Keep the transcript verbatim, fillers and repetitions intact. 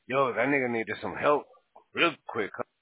Yo, that nigga needed some help real quick, huh?